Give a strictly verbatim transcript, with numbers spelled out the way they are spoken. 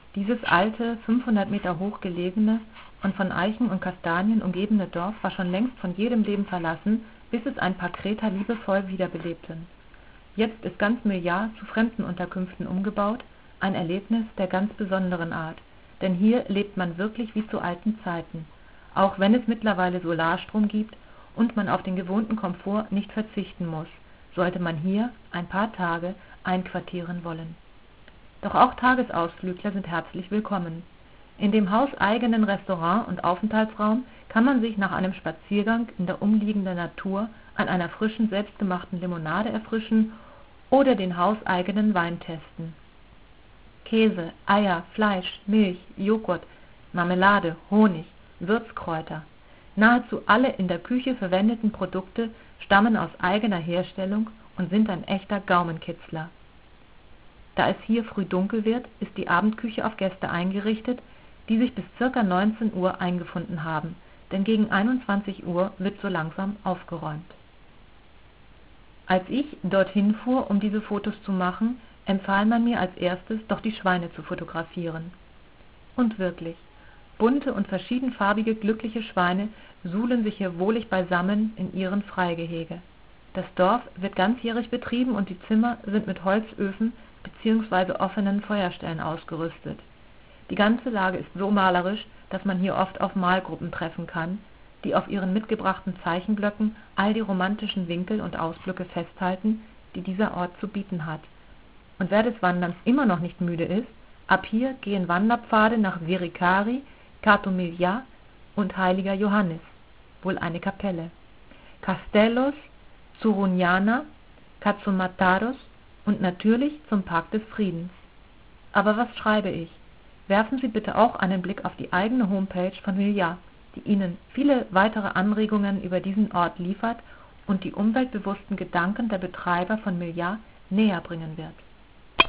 Dieses alte, fünfhundert Meter hoch gelegene und von Eichen und Kastanien umgebene Dorf war schon längst von jedem Leben verlassen, bis es ein paar Kreter liebevoll wiederbelebten. Jetzt ist ganz Millar zu Fremdenunterkünften umgebaut, ein Erlebnis der ganz besonderen Art, denn hier lebt man wirklich wie zu alten Zeiten, auch wenn es mittlerweile Solarstrom gibt und man auf den gewohnten Komfort nicht verzichten muss, sollte man hier ein paar Tage einquartieren wollen. Doch auch Tagesausflügler sind herzlich willkommen. In dem hauseigenen Restaurant und Aufenthaltsraum kann man sich nach einem Spaziergang in der umliegenden Natur an einer frischen, selbstgemachten Limonade erfrischen oder den hauseigenen Wein testen. Käse, Eier, Fleisch, Milch, Joghurt, Marmelade, Honig, Würzkräuter. Nahezu alle in der Küche verwendeten Produkte stammen aus eigener Herstellung und sind ein echter Gaumenkitzler. Da es hier früh dunkel wird, ist die Abendküche auf Gäste eingerichtet, die sich bis ca. neunzehn Uhr eingefunden haben, denn gegen einundzwanzig Uhr wird so langsam aufgeräumt. Als ich dorthin fuhr, um diese Fotos zu machen, empfahl man mir als erstes, doch die Schweine zu fotografieren. Und wirklich, bunte und verschiedenfarbige glückliche Schweine suhlen sich hier wohlig beisammen in ihren Freigehege. Das Dorf wird ganzjährig betrieben und die Zimmer sind mit Holzöfen bzw. offenen Feuerstellen ausgerüstet. Die ganze Lage ist so malerisch, dass man hier oft auf Malgruppen treffen kann, die auf ihren mitgebrachten Zeichenblöcken all die romantischen Winkel und Ausblicke festhalten, die dieser Ort zu bieten hat. Und wer des Wanderns immer noch nicht müde ist, ab hier gehen Wanderpfade nach Viricari, Cato Millar und Heiliger Johannis, wohl eine Kapelle, Castellos, Zuruniana, Cazomataros und natürlich zum Park des Friedens. Aber was schreibe ich? Werfen Sie bitte auch einen Blick auf die eigene Homepage von Millar, die Ihnen viele weitere Anregungen über diesen Ort liefert und die umweltbewussten Gedanken der Betreiber von Millar näher bringen wird.